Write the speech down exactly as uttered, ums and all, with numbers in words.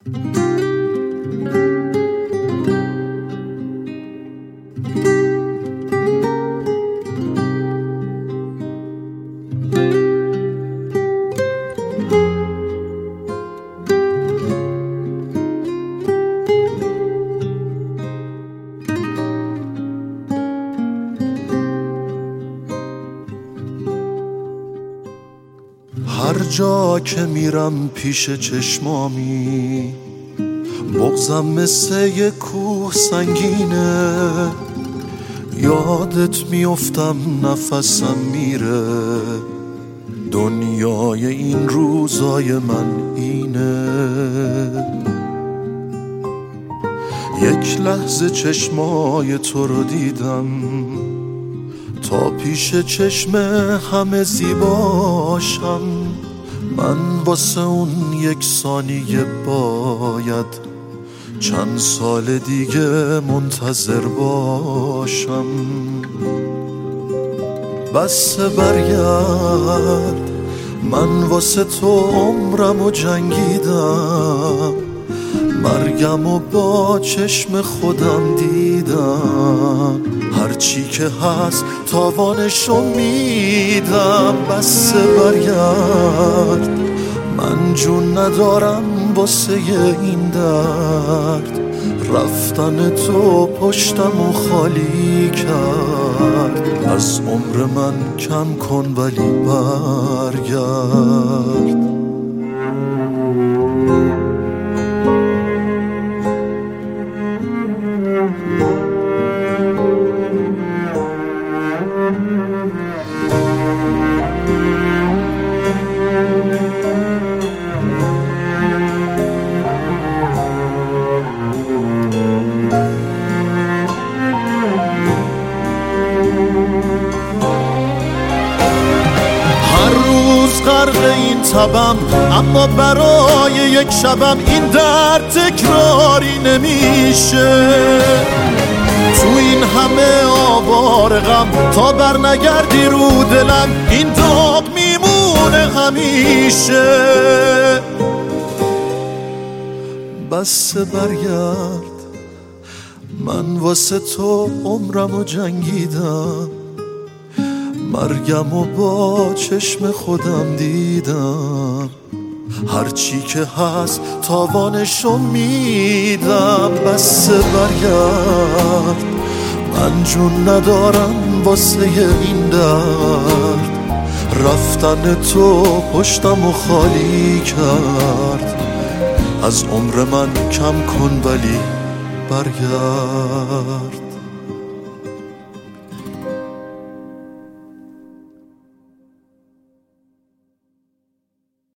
هر جا که میرم پیش چشمامی بغضم مثل یه کوه سنگینه، یادت میافتم نفسم میره، دنیای این روزای من اینه. یک لحظه چشمای تو رو دیدم تا پیش چشم همه زیباشم، من واسه اون یک ثانیه باید چند سال دیگه منتظر باشم. بس برگرد، من واسه تو عمرمو جنگیدم، مرگم و با چشم خودم دیدم، هرچی که هست تاوانشو میدم. بس برگرد، من جون ندارم واسه این درد، رفتن تو پشتمو خالی کرد، از عمر من کم کن ولی برگرد. غرق این تبم، اما برای یک شبم این درد تکراری نمیشه. تو این همه آوار غم تا بر نگردی رو دلم، این داغ میمونه همیشه. بس برگرد، من واسه تو عمرمو جنگیدم، مرگم و با چشم خودم دیدم، هرچی که هست تاوانشو میدم. بس برگرد، من جون ندارم واسه این درد، رفتن تو پشتمو خالی کرد، از عمر من کم کن ولی برگرد.